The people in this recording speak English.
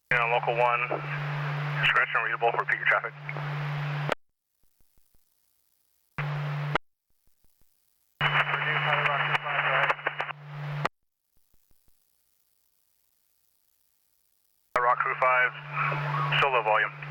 Local 1, scratch unreadable, repeat your traffic. Rock Crew 5, still low volume.